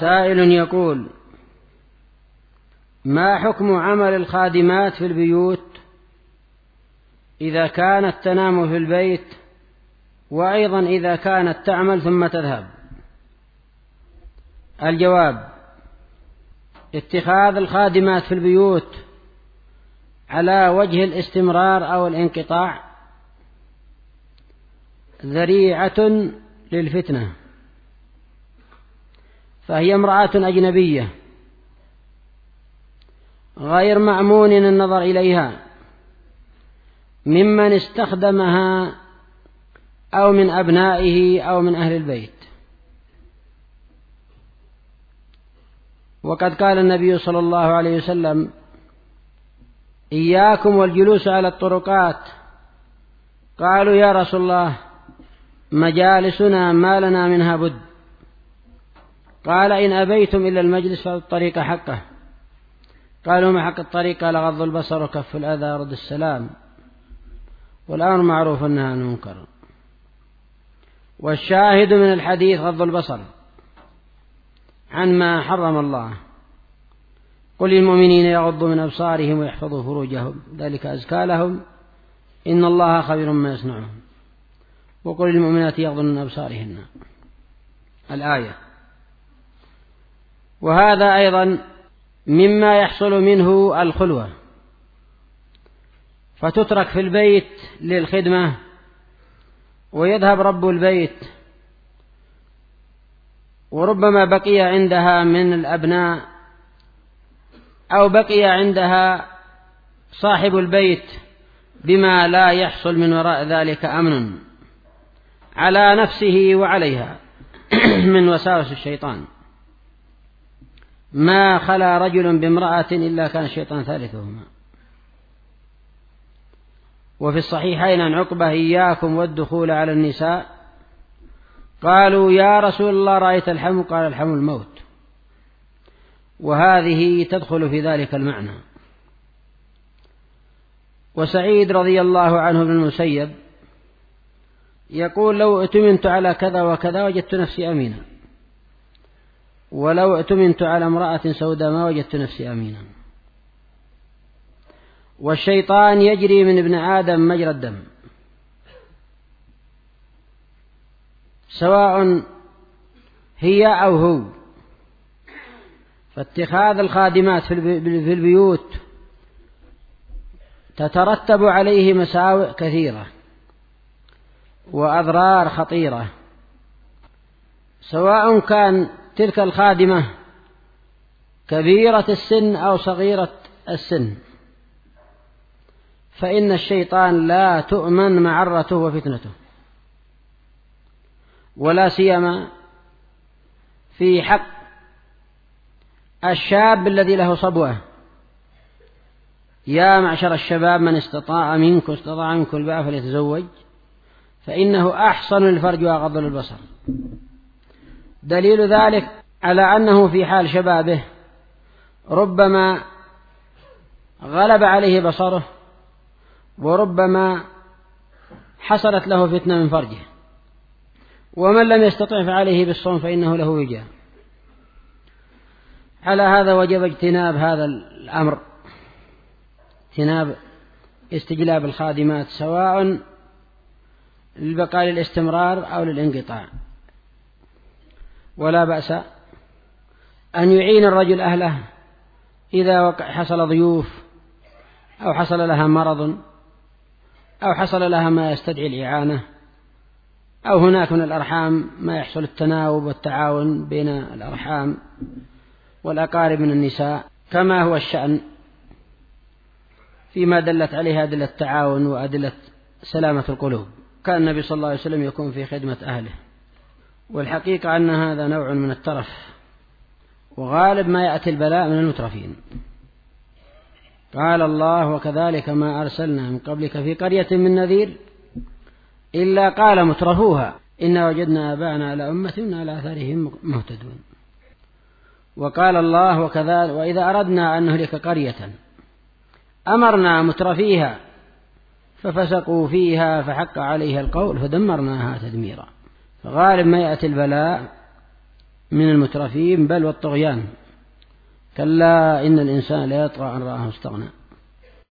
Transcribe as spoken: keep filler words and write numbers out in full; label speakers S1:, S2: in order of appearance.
S1: سائل يقول: ما حكم عمل الخادمات في البيوت إذا كانت تنام في البيت، وأيضا إذا كانت تعمل ثم تذهب؟ الجواب: اتخاذ الخادمات في البيوت على وجه الاستمرار أو الانقطاع ذريعة للفتنة، فهي امرأة أجنبية غير مأمون النظر إليها ممن استخدمها أو من أبنائه أو من أهل البيت. وقد قال النبي صلى الله عليه وسلم: إياكم والجلوس على الطرقات. قالوا: يا رسول الله، مجالسنا ما لنا منها بد. قال: إن أبيتم إلا المجلس فالطريق حقه. قالوا: ما حق الطريق؟ قال: غض البصر وكف الأذى ورد السلام، والأمر معروف والنهي عن المنكر. والشاهد من الحديث غض البصر عن ما حرم الله. قل للمؤمنين يغضوا من أبصارهم ويحفظوا فروجهم ذلك أزكى لهم إن الله خبير ما يصنعون. وقل للمؤمنات يغضن من أبصارهن. الآية. وهذا أيضا مما يحصل منه الخلوة، فتترك في البيت للخدمة ويذهب رب البيت، وربما بقي عندها من الأبناء أو بقي عندها صاحب البيت بما لا يحصل من وراء ذلك أمن على نفسه وعليها من وساوس الشيطان. ما خلا رجل بامرأة إلا كان الشيطان ثالثهما. وفي الصحيحين عن عقبة: إياكم والدخول على النساء. قالوا: يا رسول الله، رأيت الحم؟ قال: الحم الموت. وهذه تدخل في ذلك المعنى. وسعيد رضي الله عنه بن المسيب يقول: لو ائتمنت على كذا وكذا وجدت نفسي أمينا، ولو ائتمنت على امرأة سوداء ما وجدت نفسي أمينا. والشيطان يجري من ابن آدم مجرى الدم، سواء هي أو هو. فاتخاذ الخادمات في البيوت تترتب عليه مساوئ كثيرة وأضرار خطيرة، سواء كان تلك الخادمة كبيرة السن أو صغيرة السن، فإن الشيطان لا تؤمن معرته وفتنته، ولا سيما في حق الشاب الذي له صبوة. يا معشر الشباب من استطاع منكم استطاع منكم الباء فليتزوج فإنه أحصن للفرج وأغض للبصر. دليل ذلك على أنه في حال شبابه ربما غلب عليه بصره، وربما حصلت له فتنة من فرجه. ومن لم يستطع فعليه بالصوم فإنه له وجاء. على هذا وجب اجتناب هذا الأمر، اجتناب استجلاب الخادمات، سواء للبقاء للاستمرار أو للانقطاع. ولا بأس أن يعين الرجل أهله إذا حصل ضيوف أو حصل لها مرض أو حصل لها ما يستدعي الإعانة، أو هناك من الأرحام ما يحصل التناوب والتعاون بين الأرحام والأقارب من النساء، كما هو الشأن فيما دلت عليه أدلة التعاون وأدلة سلامة القلوب. كان النبي صلى الله عليه وسلم يكون في خدمة أهله. والحقيقة أن هذا نوع من الترف، وغالب ما يأتي البلاء من المترفين. قال الله: وكذلك ما أرسلنا من قبلك في قرية من نذير إلا قال مترفوها إنا وجدنا آباءنا على أمة على آثارهم مهتدون. وقال الله: وكذلك وإذا أردنا أن نهلك قرية أمرنا مترفيها ففسقوا فيها فحق عليها القول فدمرناها تدميرا. فغالب ما يأتي البلاء من المترفين بل والطغيان. كلا إن الإنسان لا يطغى أن رآه استغنى.